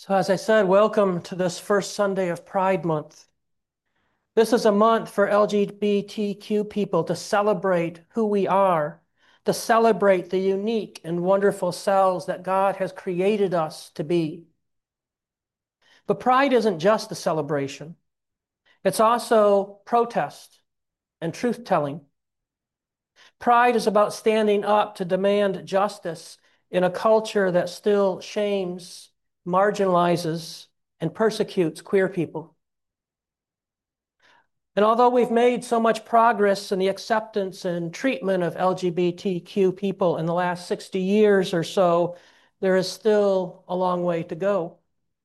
So, as I said, welcome to this first Sunday of Pride Month. This is a month for LGBTQ people to celebrate who we are, to celebrate the unique and wonderful selves that God has created us to be. But pride isn't just a celebration, it's also protest and truth telling. Pride is about standing up to demand justice in a culture that still shames, marginalizes, and persecutes queer people. And although we've made so much progress in the acceptance and treatment of LGBTQ people in the last 60 years or so, there is still a long way to go.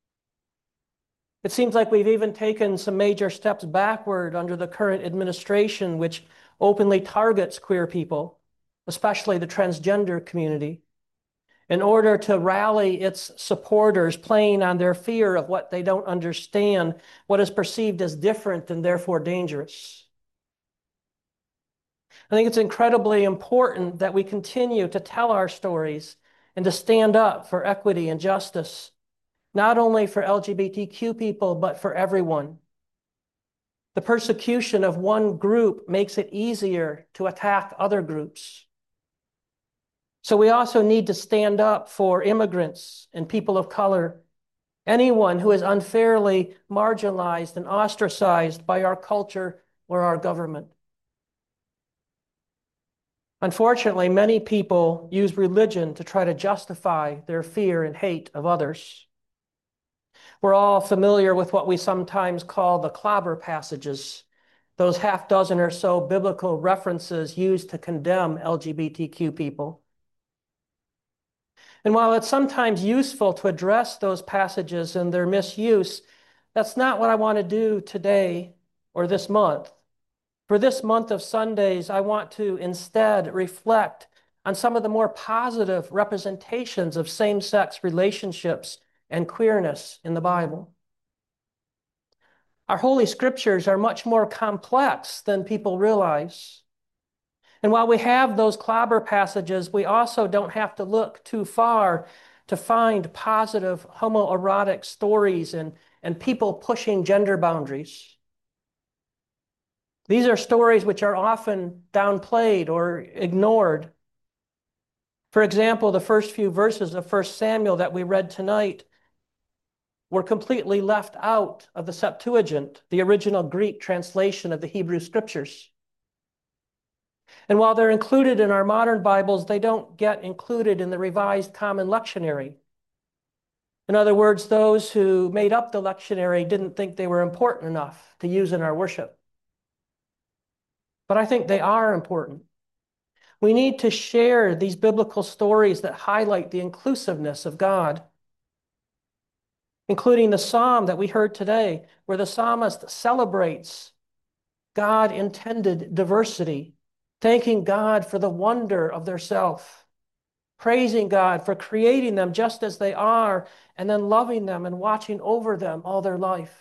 It seems like we've even taken some major steps backward under the current administration, which openly targets queer people, especially the transgender community, in order to rally its supporters, playing on their fear of what they don't understand, what is perceived as different and therefore dangerous. I think it's incredibly important that we continue to tell our stories and to stand up for equity and justice, not only for LGBTQ people, but for everyone. The persecution of one group makes it easier to attack other groups. So we also need to stand up for immigrants and people of color, anyone who is unfairly marginalized and ostracized by our culture or our government. Unfortunately, many people use religion to try to justify their fear and hate of others. We're all familiar with what we sometimes call the clobber passages, those half dozen or so biblical references used to condemn LGBTQ people. And while it's sometimes useful to address those passages and their misuse, that's not what I want to do today or this month. For this month of Sundays, I want to instead reflect on some of the more positive representations of same-sex relationships and queerness in the Bible. Our Holy Scriptures are much more complex than people realize. And while we have those clobber passages, we also don't have to look too far to find positive homoerotic stories and people pushing gender boundaries. These are stories which are often downplayed or ignored. For example, the first few verses of 1 Samuel that we read tonight were completely left out of the Septuagint, the original Greek translation of the Hebrew Scriptures. And while they're included in our modern Bibles, they don't get included in the Revised Common Lectionary. In other words, those who made up the lectionary didn't think they were important enough to use in our worship. But I think they are important. We need to share these biblical stories that highlight the inclusiveness of God, including the psalm that we heard today, where the psalmist celebrates God-intended diversity, thanking God for the wonder of their self, praising God for creating them just as they are, and then loving them and watching over them all their life.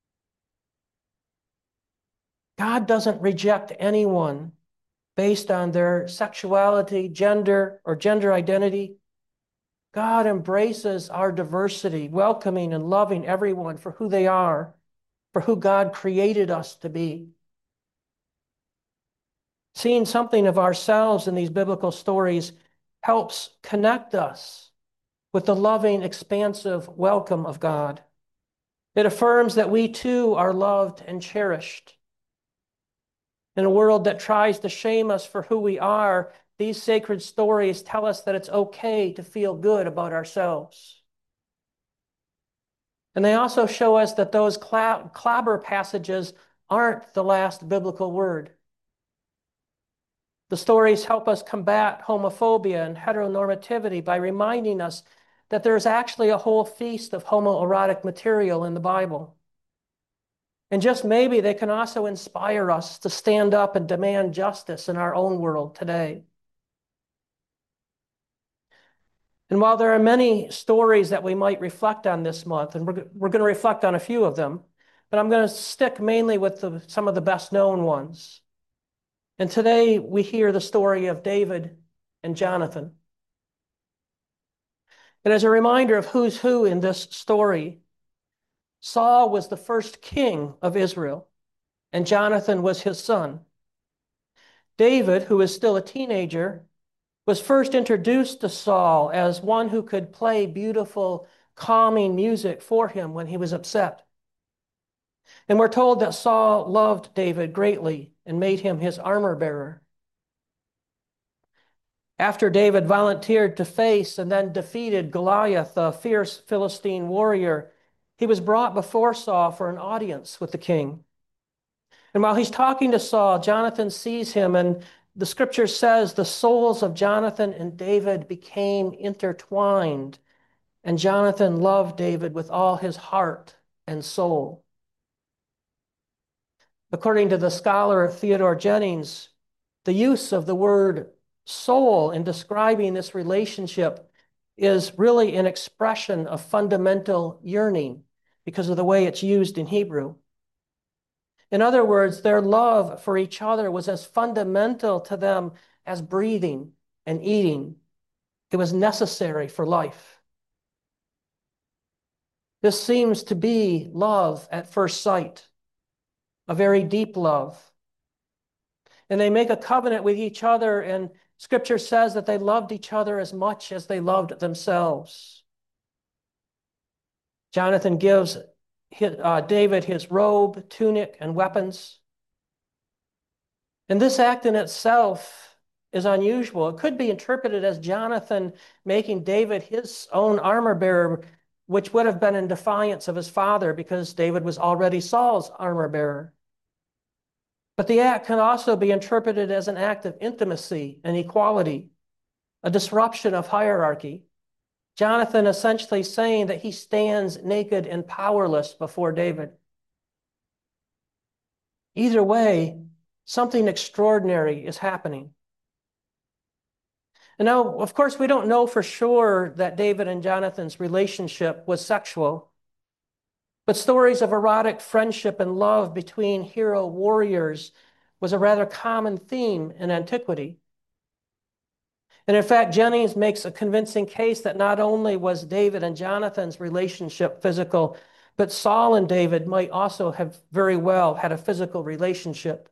God doesn't reject anyone based on their sexuality, gender, or gender identity. God embraces our diversity, welcoming and loving everyone for who they are, for who God created us to be. Seeing something of ourselves in these biblical stories helps connect us with the loving, expansive welcome of God. It affirms that we too are loved and cherished. In a world that tries to shame us for who we are, these sacred stories tell us that it's okay to feel good about ourselves. And they also show us that those clobber passages aren't the last biblical word. The stories help us combat homophobia and heteronormativity by reminding us that there's actually a whole feast of homoerotic material in the Bible. And just maybe they can also inspire us to stand up and demand justice in our own world today. And while there are many stories that we might reflect on this month, and we're going to reflect on a few of them, but I'm going to stick mainly with some of the best known ones. And today we hear the story of David and Jonathan. And as a reminder of who's who in this story, Saul was the first king of Israel, and Jonathan was his son. David, who is still a teenager, was first introduced to Saul as one who could play beautiful, calming music for him when he was upset. And we're told that Saul loved David greatly and made him his armor bearer. After David volunteered to face and then defeated Goliath, a fierce Philistine warrior, he was brought before Saul for an audience with the king. And while he's talking to Saul, Jonathan sees him, and the scripture says the souls of Jonathan and David became intertwined, and Jonathan loved David with all his heart and soul. According to the scholar Theodore Jennings, the use of the word soul in describing this relationship is really an expression of fundamental yearning because of the way it's used in Hebrew. In other words, their love for each other was as fundamental to them as breathing and eating. It was necessary for life. This seems to be love at first sight, a very deep love. And they make a covenant with each other, and Scripture says that they loved each other as much as they loved themselves. Jonathan gives David his robe, tunic, and weapons. And this act in itself is unusual. It could be interpreted as Jonathan making David his own armor bearer, which would have been in defiance of his father because David was already Saul's armor bearer. But the act can also be interpreted as an act of intimacy and equality, a disruption of hierarchy. Jonathan essentially saying that he stands naked and powerless before David. Either way, something extraordinary is happening. And now, of course, we don't know for sure that David and Jonathan's relationship was sexual, but stories of erotic friendship and love between hero warriors was a rather common theme in antiquity. And in fact, Jennings makes a convincing case that not only was David and Jonathan's relationship physical, but Saul and David might also have very well had a physical relationship.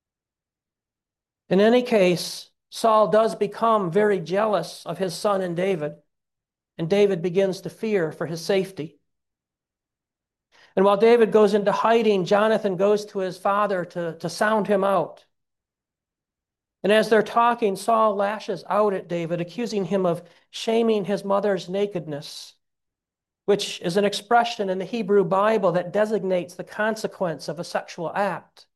In any case, Saul does become very jealous of his son and David begins to fear for his safety. And while David goes into hiding, Jonathan goes to his father to sound him out. And as they're talking, Saul lashes out at David, accusing him of shaming his mother's nakedness, which is an expression in the Hebrew Bible that designates the consequence of a sexual act.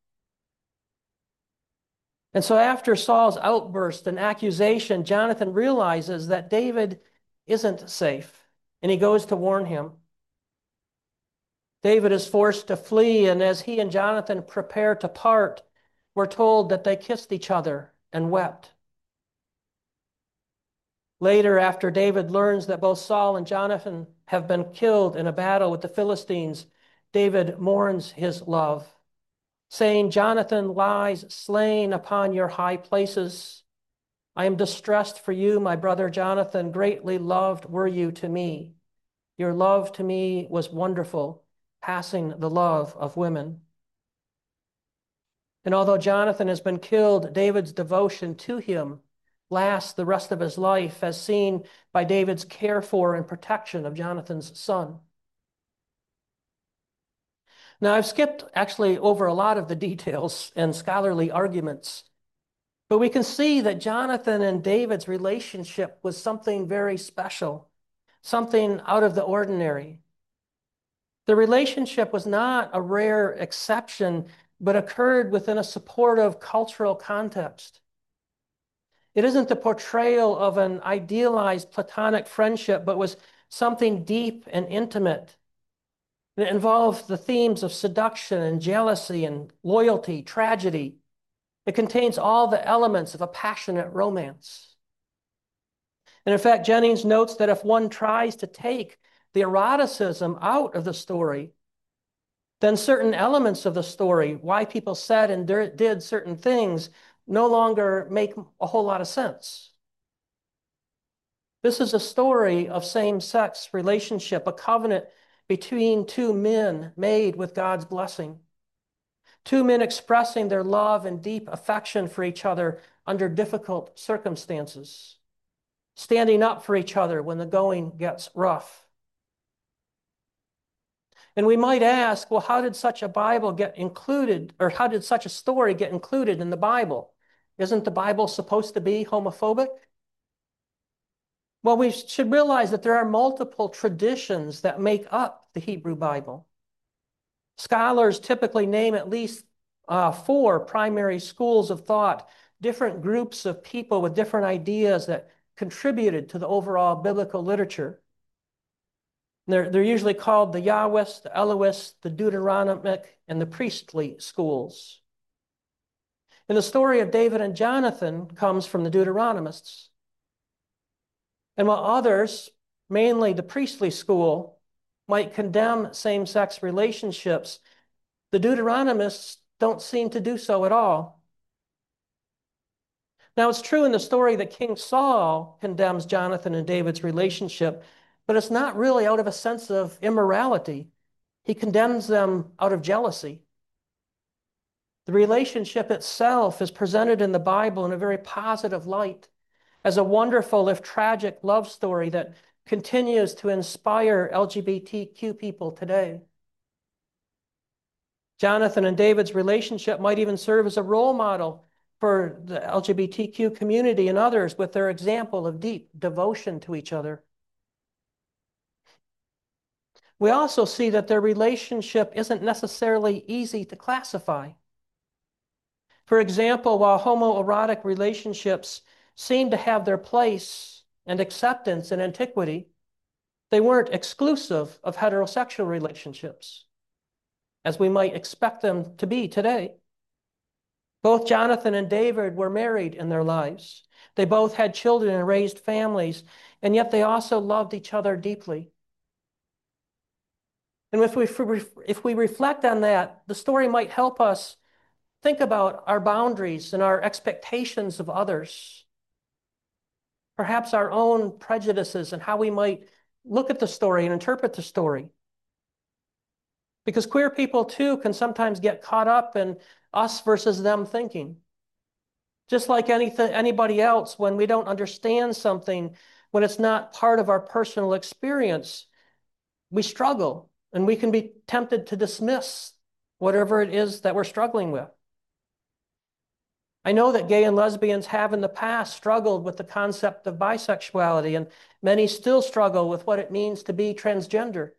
And so after Saul's outburst and accusation, Jonathan realizes that David isn't safe, and he goes to warn him. David is forced to flee, and as he and Jonathan prepare to part, we're told that they kissed each other and wept. Later, after David learns that both Saul and Jonathan have been killed in a battle with the Philistines, David mourns his love, saying, "Jonathan lies slain upon your high places. I am distressed for you, my brother Jonathan. Greatly loved were you to me. Your love to me was wonderful, passing the love of women." And although Jonathan has been killed, David's devotion to him lasts the rest of his life, as seen by David's care for and protection of Jonathan's son. Now, I've skipped actually over a lot of the details and scholarly arguments, but we can see that Jonathan and David's relationship was something very special, something out of the ordinary. The relationship was not a rare exception, but occurred within a supportive cultural context. It isn't the portrayal of an idealized platonic friendship, but was something deep and intimate. It involved the themes of seduction and jealousy and loyalty, tragedy. It contains all the elements of a passionate romance. And in fact, Jennings notes that if one tries to take the eroticism out of the story, then certain elements of the story, why people said and did certain things, no longer make a whole lot of sense. This is a story of same-sex relationship, a covenant between two men made with God's blessing. Two men expressing their love and deep affection for each other under difficult circumstances, standing up for each other when the going gets rough. And we might ask, well, how did such a Bible get included, or how did such a story get included in the Bible? Isn't the Bible supposed to be homophobic? Well, we should realize that there are multiple traditions that make up the Hebrew Bible. Scholars typically name at least 4 primary schools of thought, different groups of people with different ideas that contributed to the overall biblical literature. They're usually called the Yahwist, the Elohist, the Deuteronomic, and the priestly schools. And the story of David and Jonathan comes from the Deuteronomists. And while others, mainly the priestly school, might condemn same-sex relationships, the Deuteronomists don't seem to do so at all. Now, it's true in the story that King Saul condemns Jonathan and David's relationship, but it's not really out of a sense of immorality. He condemns them out of jealousy. The relationship itself is presented in the Bible in a very positive light, as a wonderful, if tragic, love story that continues to inspire LGBTQ people today. Jonathan and David's relationship might even serve as a role model for the LGBTQ community and others with their example of deep devotion to each other. We also see that their relationship isn't necessarily easy to classify. For example, while homoerotic relationships seem to have their place and acceptance in antiquity, they weren't exclusive of heterosexual relationships, as we might expect them to be today. Both Jonathan and David were married in their lives. They both had children and raised families, and yet they also loved each other deeply. And if we reflect on that, the story might help us think about our boundaries and our expectations of others. Perhaps our own prejudices and how we might look at the story and interpret the story. Because queer people too can sometimes get caught up in us versus them thinking. Just like anybody else, when we don't understand something, when it's not part of our personal experience, we struggle and we can be tempted to dismiss whatever it is that we're struggling with. I know that gay and lesbians have in the past struggled with the concept of bisexuality, and many still struggle with what it means to be transgender.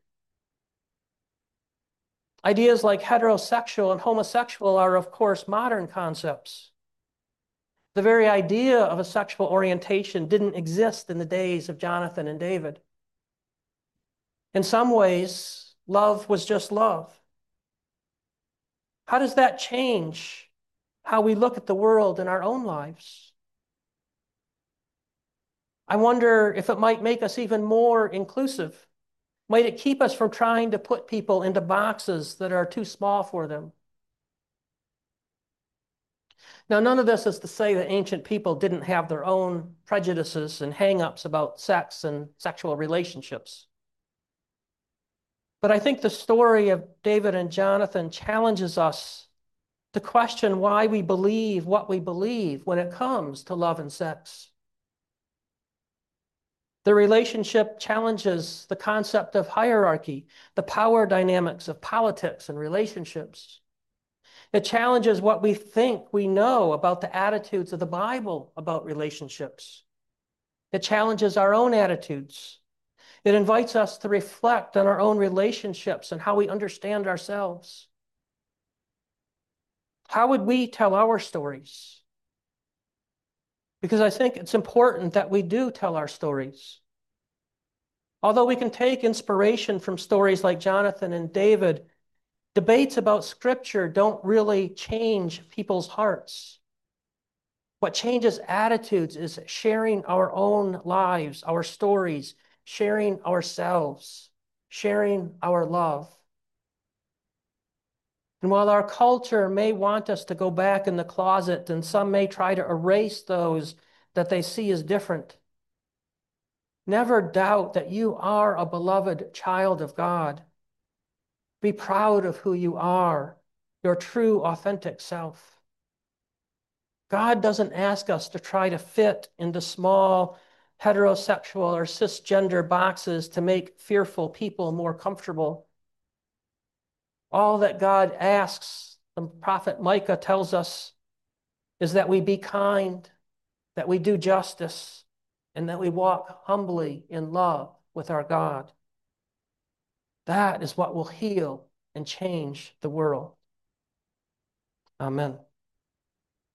Ideas like heterosexual and homosexual are, of course, modern concepts. The very idea of a sexual orientation didn't exist in the days of Jonathan and David. In some ways, love was just love. How does that change how we look at the world in our own lives? I wonder if it might make us even more inclusive. Might it keep us from trying to put people into boxes that are too small for them? Now, none of this is to say that ancient people didn't have their own prejudices and hang-ups about sex and sexual relationships. But I think the story of David and Jonathan challenges us to question why we believe what we believe when it comes to love and sex. The relationship challenges the concept of hierarchy, the power dynamics of politics and relationships. It challenges what we think we know about the attitudes of the Bible about relationships. It challenges our own attitudes. It invites us to reflect on our own relationships and how we understand ourselves. How would we tell our stories? Because I think it's important that we do tell our stories. Although we can take inspiration from stories like Jonathan and David, debates about Scripture don't really change people's hearts. What changes attitudes is sharing our own lives, our stories, sharing ourselves, sharing our love. And while our culture may want us to go back in the closet, and some may try to erase those that they see as different, Never doubt that you are a beloved child of God. Be proud of who you are, your true, authentic self. God doesn't ask us to try to fit into small heterosexual or cisgender boxes to make fearful people more comfortable. All that God asks, the prophet Micah tells us, is that we be kind, that we do justice, and that we walk humbly in love with our God. That is what will heal and change the world. Amen.